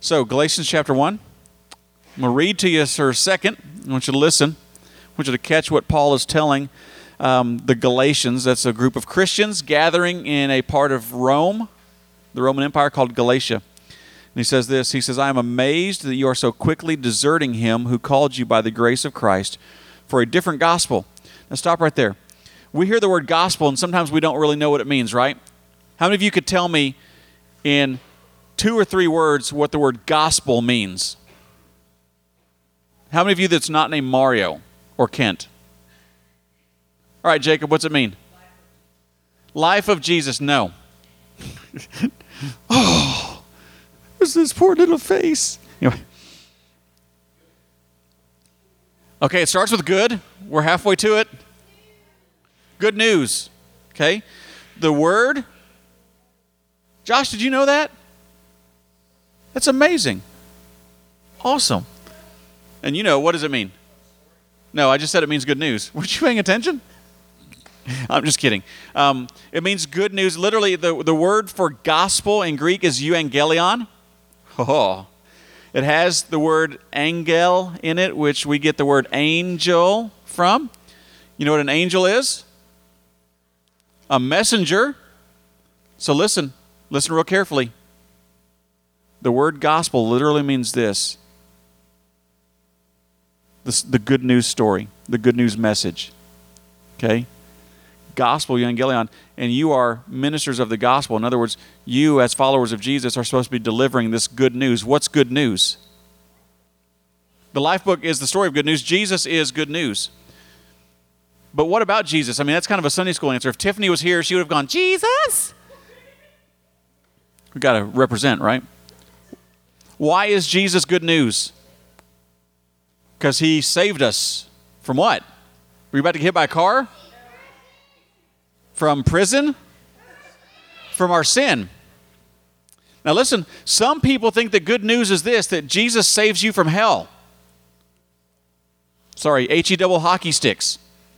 So, Galatians chapter 1. I'm going to read to you for a second. I want you to listen. I want you to catch what Paul is telling the Galatians. That's a group of Christians gathering in a part of Rome, the Roman Empire, called Galatia. And he says this. He says, I am amazed that you are so quickly deserting him who called you by the grace of Christ for a different gospel. Now, stop right there. We hear the word gospel, and sometimes we don't really know what it means, right? How many of you could tell me in 2 or 3 words what the word gospel means? How many of you that's not named Mario or Kent? All right, Jacob, what's it mean? Life of Jesus. No. Oh, there's this poor little face. Anyway. Okay, it starts with good. We're halfway to it. Good news. Okay? The word. Josh, did you know that? That's amazing. Awesome. And you know, what does it mean? No, I just said it means good news. Were you paying attention? I'm just kidding. It means good news. Literally, the word for gospel in Greek is euangelion. Oh. It has the word angel in it, which we get the word angel from. You know what an angel is? A messenger. So listen real carefully. The word gospel literally means this. The good news story, the good news message. Okay? Gospel, euangelion, and you are ministers of the gospel. In other words, you as followers of Jesus are supposed to be delivering this good news. What's good news? The Life Book is the story of good news. Jesus is good news. But what about Jesus? I mean, that's kind of a Sunday school answer. If Tiffany was here, she would have gone, Jesus? We've got to represent, right? Why is Jesus good news? Because he saved us from what? Were you about to get hit by a car? From prison? From our sin. Now listen, some people think that good news is this, that Jesus saves you from hell. Sorry, H-E double hockey sticks.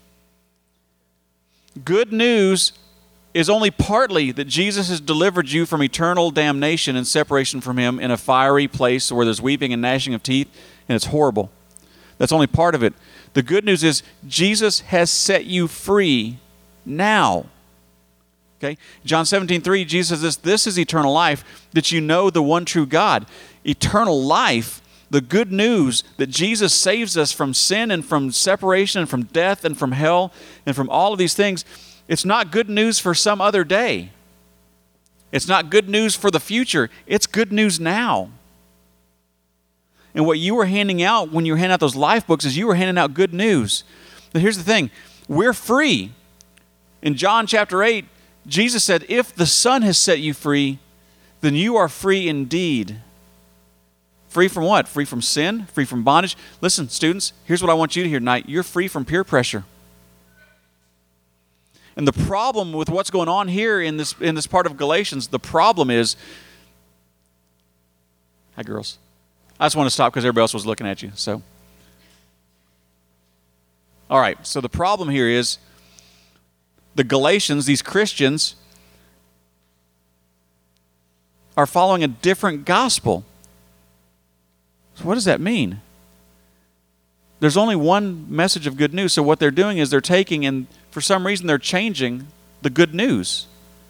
Good news is only partly that Jesus has delivered you from eternal damnation and separation from him in a fiery place where there's weeping and gnashing of teeth, and it's horrible. That's only part of it. The good news is Jesus has set you free now. Okay? John 17:3, Jesus says, this is eternal life, that you know the one true God. Eternal life, the good news that Jesus saves us from sin and from separation and from death and from hell and from all of these things, it's not good news for some other day. It's not good news for the future. It's good news now. And what you were handing out when you were handing out those life books is you were handing out good news. But here's the thing. We're free. In John chapter 8, Jesus said, if the Son has set you free, then you are free indeed. Free from what? Free from sin? Free from bondage? Listen, students, here's what I want you to hear tonight. You're free from peer pressure. And the problem with what's going on here in this part of Galatians, the problem is, hi girls. I just want to stop because everybody else was looking at you. So, all right. So the problem here is the Galatians, these Christians, are following a different gospel. So what does that mean? There's only one message of good news. So what they're doing is they're taking and for some reason they're changing the good news.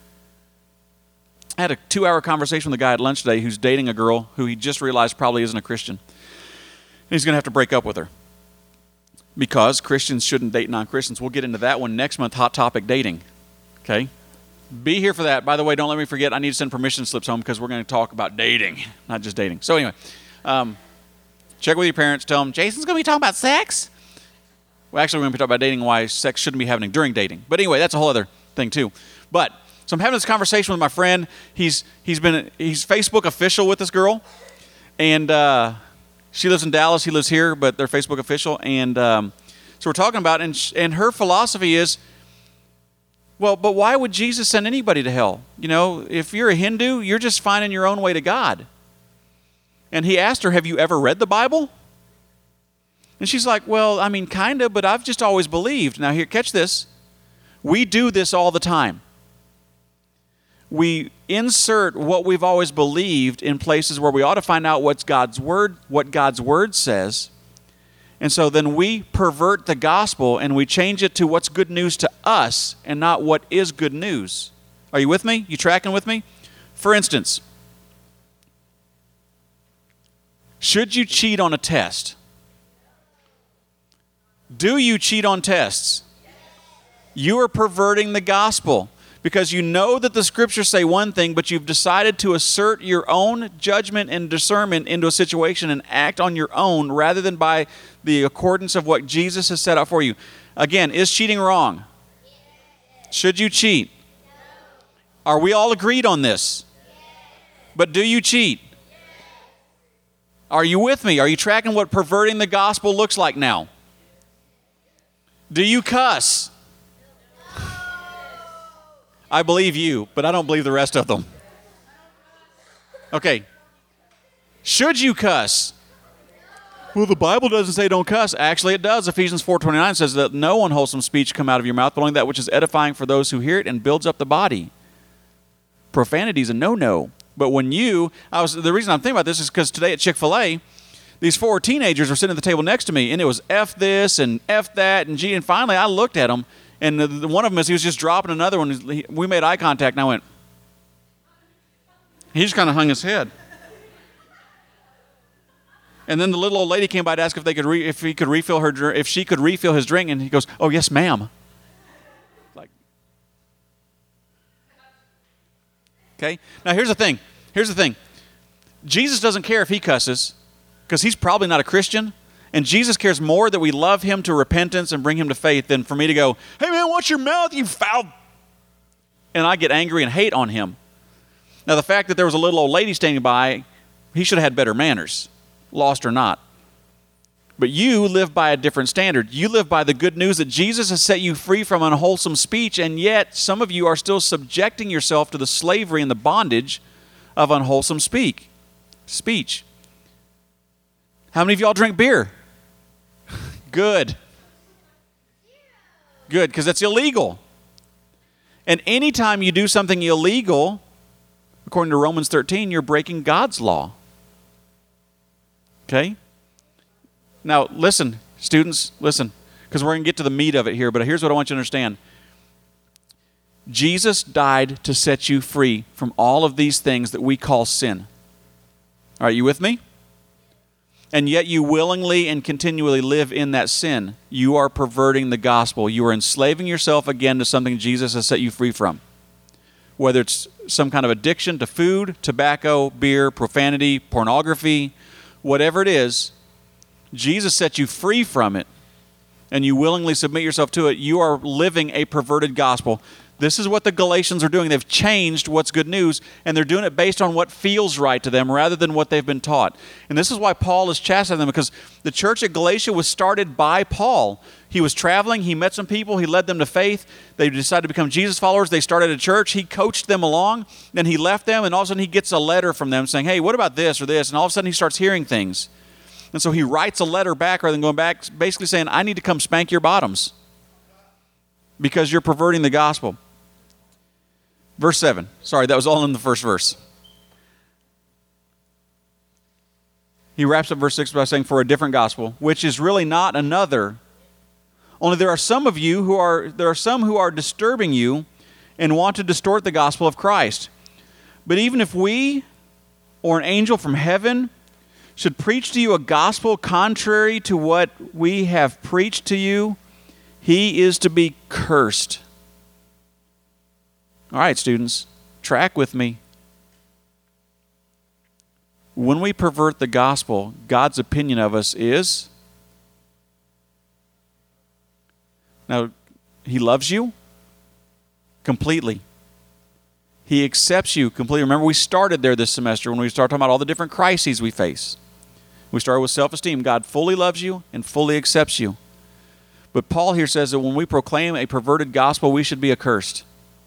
I had a 2-hour conversation with a guy at lunch today who's dating a girl who he just realized probably isn't a Christian. And he's going to have to break up with her because Christians shouldn't date non-Christians. We'll get into that one next month, Hot Topic Dating. Okay? Be here for that. By the way, don't let me forget, I need to send permission slips home because we're going to talk about dating, not just dating. So anyway, check with your parents. Tell them, Jason's going to be talking about sex? Well, actually, we're going to be talking about dating and why sex shouldn't be happening during dating. But anyway, that's a whole other thing too. But so I'm having this conversation with my friend. He's Facebook official with this girl, and she lives in Dallas. He lives here, but they're Facebook official. And so we're talking about, and her philosophy is, well, but why would Jesus send anybody to hell? You know, if you're a Hindu, you're just finding your own way to God. And he asked her, have you ever read the Bible? And she's like, well, I mean, kind of, but I've just always believed. Now here, catch this. We do this all the time. We insert what we've always believed in places where we ought to find out what God's word says. And so then we pervert the gospel and we change it to what's good news to us and not what is good news. Are you with me? You tracking with me? For instance, should you cheat on a test? Do you cheat on tests? You are perverting the gospel because you know that the scriptures say one thing, but you've decided to assert your own judgment and discernment into a situation and act on your own rather than by the accordance of what Jesus has set out for you. Again, is cheating wrong? Should you cheat? Are we all agreed on this? But do you cheat? Are you with me? Are you tracking what perverting the gospel looks like now? Do you cuss? I believe you, but I don't believe the rest of them. Okay. Should you cuss? Well, the Bible doesn't say don't cuss. Actually, it does. Ephesians 4:29 says that no unwholesome speech come out of your mouth, but only that which is edifying for those who hear it and builds up the body. Profanity is a no-no. But when the reason I'm thinking about this is because today at Chick-fil-A, these 4 teenagers were sitting at the table next to me, and it was F this and F that and G. And finally, I looked at them, and one of them, as he was just dropping another one, we made eye contact, and I went, he just kind of hung his head. And then the little old lady came by to ask if she could refill his drink, and he goes, "Oh, yes, ma'am." Like, okay. Now here's the thing. Jesus doesn't care if he cusses, because he's probably not a Christian, and Jesus cares more that we love him to repentance and bring him to faith than for me to go, "Hey man, watch your mouth, you foul," and I get angry and hate on him. Now the fact that there was a little old lady standing by, he should have had better manners. Lost or not. But you live by a different standard. You live by the good news that Jesus has set you free from unwholesome speech, and yet some of you are still subjecting yourself to the slavery and the bondage of unwholesome speech. How many of y'all drink beer? Good. Good, because it's illegal. And anytime you do something illegal, according to Romans 13, you're breaking God's law. Okay? Now, listen, students, listen, because we're going to get to the meat of it here, but here's what I want you to understand. Jesus died to set you free from all of these things that we call sin. All right, you with me? And yet you willingly and continually live in that sin. You are perverting the gospel. You are enslaving yourself again to something Jesus has set you free from. Whether it's some kind of addiction to food, tobacco, beer, profanity, pornography, whatever it is, Jesus set you free from it, and you willingly submit yourself to it. You are living a perverted gospel. This is what the Galatians are doing. They've changed what's good news, and they're doing it based on what feels right to them rather than what they've been taught. And this is why Paul is chastising them, because the church at Galatia was started by Paul. He was traveling. He met some people. He led them to faith. They decided to become Jesus followers. They started a church. He coached them along. Then he left them, and all of a sudden he gets a letter from them saying, "Hey, what about this or this?" And all of a sudden he starts hearing things. And so he writes a letter back rather than going back, basically saying, "I need to come spank your bottoms because you're perverting the gospel." Verse 7. Sorry, that was all in the first verse. He wraps up verse 6 by saying, "For a different gospel, which is really not another. Only there are some who are disturbing you and want to distort the gospel of Christ. But even if we or an angel from heaven should preach to you a gospel contrary to what we have preached to you, he is to be cursed." All right, students, track with me. When we pervert the gospel, God's opinion of us is, now, he loves you completely. He accepts you completely. Remember, we started there this semester when we started talking about all the different crises we face. We started with self-esteem. God fully loves you and fully accepts you. But Paul here says that when we proclaim a perverted gospel, we should be accursed.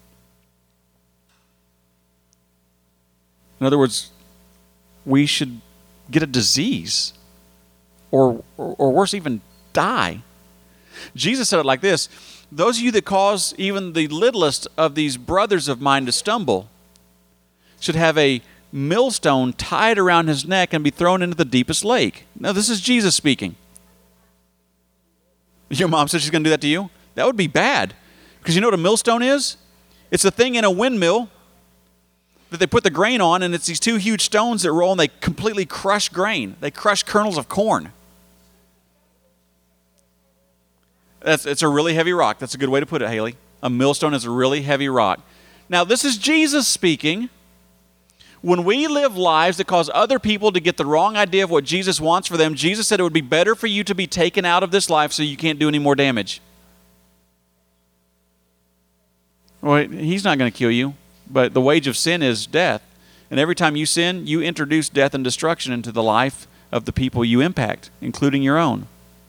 In other words, we should get a disease or worse, even die. Jesus said it like this: "Those of you that cause even the littlest of these brothers of mine to stumble, should have a millstone tied around his neck and be thrown into the deepest lake. Now, this is Jesus speaking. Your mom said she's going to do that to you? That would be bad. Because you know what a millstone is? It's a thing in a windmill that they put the grain on, and it's these two huge stones that roll, and they completely crush grain. They crush kernels of corn. It's a really heavy rock. That's a good way to put it, Haley. A millstone is a really heavy rock. Now, this is Jesus speaking. When we live lives that cause other people to get the wrong idea of what Jesus wants for them, Jesus said it would be better for you to be taken out of this life so you can't do any more damage. Well, he's not going to kill you, but the wage of sin is death. And every time you sin, you introduce death and destruction into the life of the people you impact, including your own.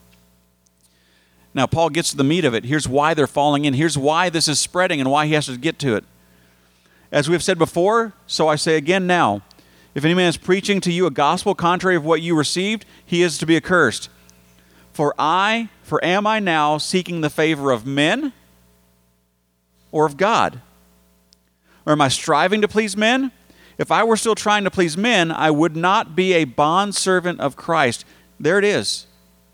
Now, Paul gets to the meat of it. Here's why they're falling in. Here's why this is spreading and why he has to get to it. As we have said before, so I say again now, if any man is preaching to you a gospel contrary of what you received, he is to be accursed. For am I now seeking the favor of men or of God? Or am I striving to please men? If I were still trying to please men, I would not be a bondservant of Christ. There it is.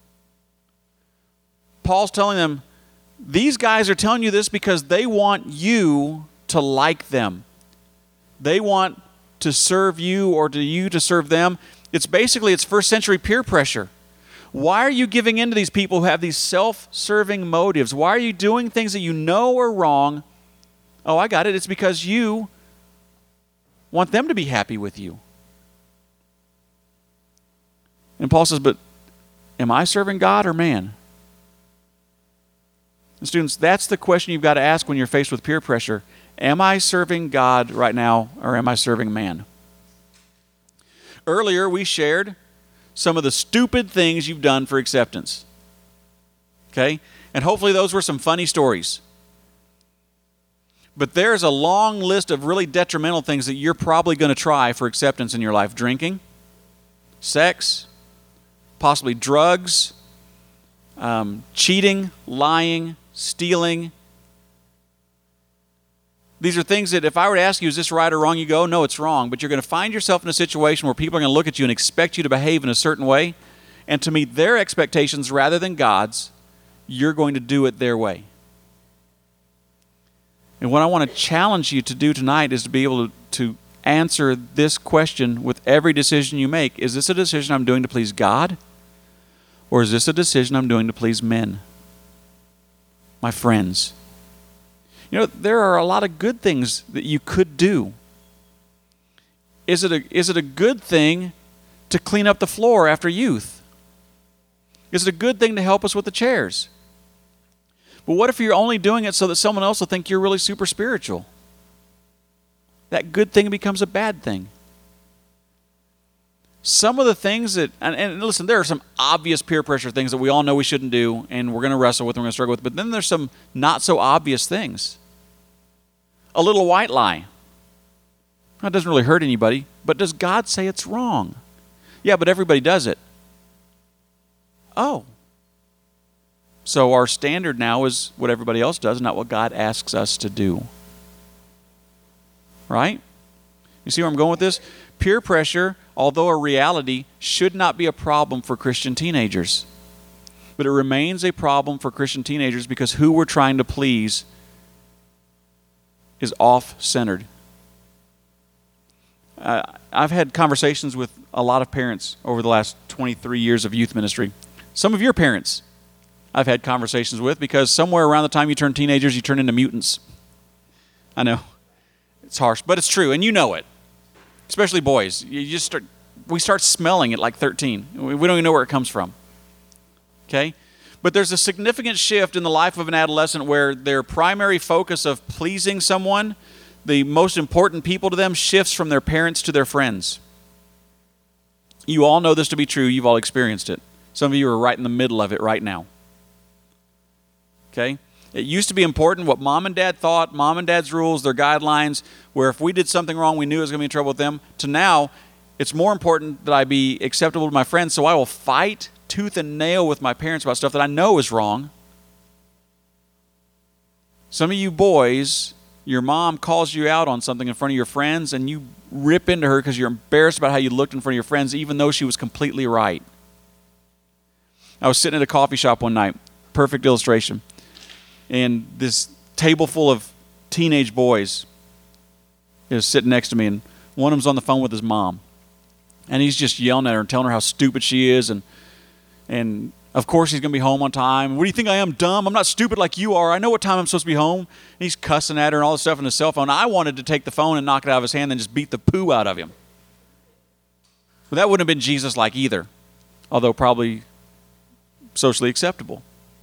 Paul's telling them, these guys are telling you this because they want you to like them. They want to serve you or you to serve them. It's first century peer pressure. Why are you giving in to these people who have these self-serving motives? Why are you doing things that you know are wrong? Oh, I got it. It's because you want them to be happy with you. And Paul says, but am I serving God or man? And students, that's the question you've got to ask when you're faced with peer pressure. Am I serving God right now, or am I serving man? Earlier, we shared some of the stupid things you've done for acceptance. Okay? And hopefully those were some funny stories. But there's a long list of really detrimental things that you're probably going to try for acceptance in your life. Drinking, sex, possibly drugs, cheating, lying, stealing. These are things that if I were to ask you, is this right or wrong? You go, no, it's wrong. But you're going to find yourself in a situation where people are going to look at you and expect you to behave in a certain way. And to meet their expectations rather than God's, you're going to do it their way. And what I want to challenge you to do tonight is to be able to answer this question with every decision you make. Is this a decision I'm doing to please God? Or is this a decision I'm doing to please men? My friends. You know, there are a lot of good things that you could do. Is it a good thing to clean up the floor after youth? Is it a good thing to help us with the chairs? But what if you're only doing it so that someone else will think you're really super spiritual? That good thing becomes a bad thing. Some of the things that, and listen, there are some obvious peer pressure things that we all know we shouldn't do, and we're going to wrestle with and we're going to struggle with, but then there's some not so obvious things. A little white lie. That doesn't really hurt anybody, but does God say it's wrong? Yeah, but everybody does it. Oh. So our standard now is what everybody else does, not what God asks us to do. Right? You see where I'm going with this? Peer pressure, although a reality, should not be a problem for Christian teenagers. But it remains a problem for Christian teenagers because who we're trying to please is off-centered. I've had conversations with a lot of parents over the last 23 years of youth ministry. Some of your parents I've had conversations with because somewhere around the time you turn teenagers, you turn into mutants. I know. It's harsh, but it's true, and you know it. Especially boys. We start smelling at like 13. We don't even know where it comes from. Okay? But there's a significant shift in the life of an adolescent where their primary focus of pleasing someone, the most important people to them, shifts from their parents to their friends. You all know this to be true. You've all experienced it. Some of you are right in the middle of it right now. Okay? It used to be important what mom and dad thought, mom and dad's rules, their guidelines, where if we did something wrong, we knew it was going to be in trouble with them, to now, it's more important that I be acceptable to my friends, so I will fight tooth and nail with my parents about stuff that I know is wrong. Some of you boys Your mom calls you out on something in front of your friends, and you rip into her because you're embarrassed about how you looked in front of your friends, even though she was completely right. I was sitting at a coffee shop one night, perfect illustration, and this table full of teenage boys is sitting next to me, and one of them's on the phone with his mom. And he's just yelling at her and telling her how stupid she is, and of course he's going to be home on time. What do you think I am, dumb? I'm not stupid like you are. I know what time I'm supposed to be home. And he's cussing at her and all this stuff on his cell phone. I wanted to take the phone and knock it out of his hand and just beat the poo out of him. But that wouldn't have been Jesus-like either, although probably socially acceptable.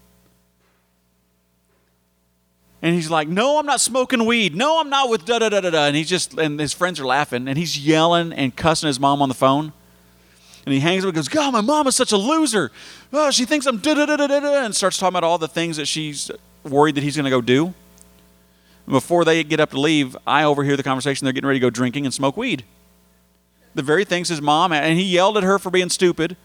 And he's like, no, I'm not smoking weed. No, I'm not with da-da-da-da-da. And and his friends are laughing, and he's yelling and cussing his mom on the phone. And he hangs up and goes, God, my mom is such a loser. Oh, she thinks I'm da-da-da-da-da-da, and starts talking about all the things that she's worried that he's going to go do. And before they get up to leave, I overhear the conversation. They're getting ready to go drinking and smoke weed. The very things his mom, and he yelled at her for being stupid.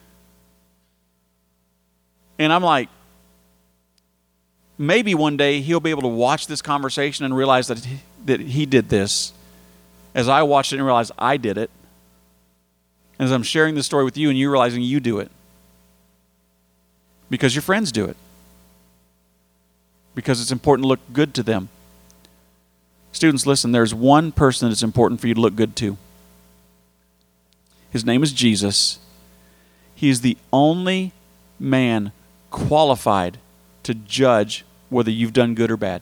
And I'm like, maybe one day he'll be able to watch this conversation and realize that he did this, as I watched it and realized I did it. As I'm sharing this story with you and you realizing you do it. Because your friends do it. Because it's important to look good to them. Students, listen, there's one person that it's important for you to look good to. His name is Jesus. He is the only man qualified to judge whether you've done good or bad.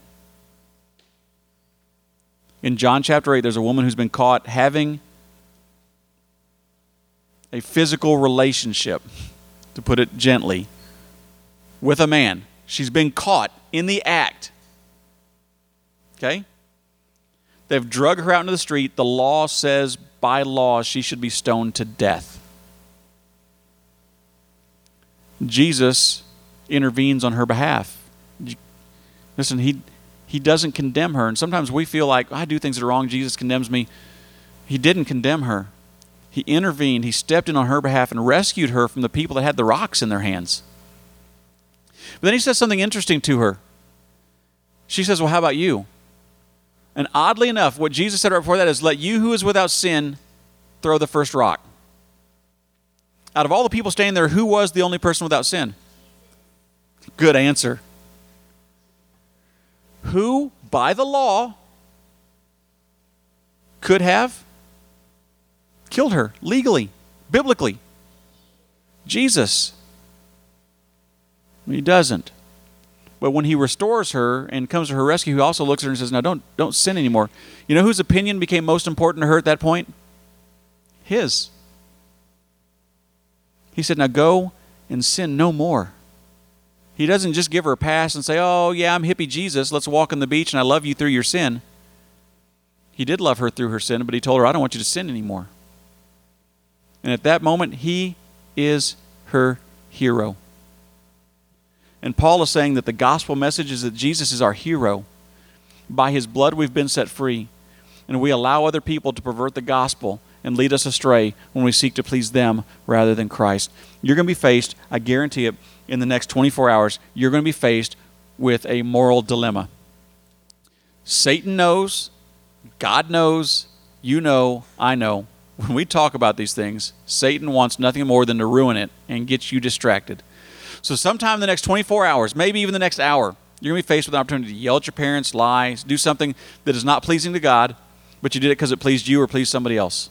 In John chapter 8, there's a woman who's been caught having a physical relationship, to put it gently, with a man. She's been caught in the act. Okay? They've drug her out into the street. The law says, by law, she should be stoned to death. Jesus intervenes on her behalf. Listen, he doesn't condemn her. And sometimes we feel like, I do things that are wrong, Jesus condemns me. He didn't condemn her. He intervened. He stepped in on her behalf and rescued her from the people that had the rocks in their hands. But then he says something interesting to her. She says, well, how about you? And oddly enough, what Jesus said right before that is, let you who is without sin throw the first rock. Out of all the people standing there, who was the only person without sin? Good answer. Who, by the law, could have killed her legally, biblically? Jesus. He doesn't. But when he restores her and comes to her rescue, he also looks at her and says, no, don't sin anymore. You know whose opinion became most important to her at that point? His. He said, now go and sin no more. He doesn't just give her a pass and say, oh, yeah, I'm hippie Jesus. Let's walk on the beach and I love you through your sin. He did love her through her sin, but he told her, I don't want you to sin anymore. And at that moment, he is her hero. And Paul is saying that the gospel message is that Jesus is our hero. By his blood, we've been set free. And we allow other people to pervert the gospel and lead us astray when we seek to please them rather than Christ. You're going to be faced, I guarantee it, in the next 24 hours, you're going to be faced with a moral dilemma. Satan knows, God knows, you know, I know. When we talk about these things, Satan wants nothing more than to ruin it and get you distracted. So sometime in the next 24 hours, maybe even the next hour, you're going to be faced with an opportunity to yell at your parents, lie, do something that is not pleasing to God, but you did it because it pleased you or pleased somebody else.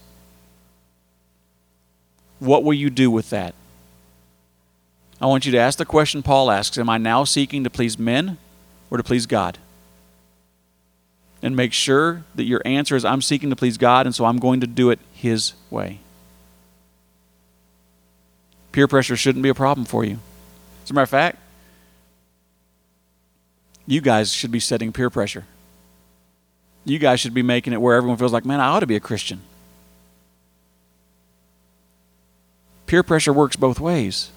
What will you do with that? I want you to ask the question Paul asks, am I now seeking to please men or to please God? And make sure that your answer is, I'm seeking to please God, and so I'm going to do it his way. Peer pressure shouldn't be a problem for you. As a matter of fact, you guys should be setting peer pressure. You guys should be making it where everyone feels like, man, I ought to be a Christian. Peer pressure works both ways.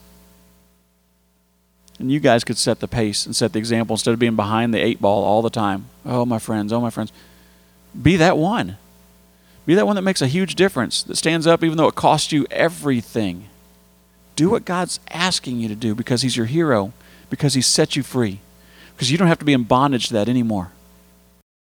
And you guys could set the pace and set the example instead of being behind the 8 ball all the time. Oh, my friends, oh, my friends. Be that one. Be that one that makes a huge difference, that stands up even though it costs you everything. Do what God's asking you to do because he's your hero, because he set you free, because you don't have to be in bondage to that anymore.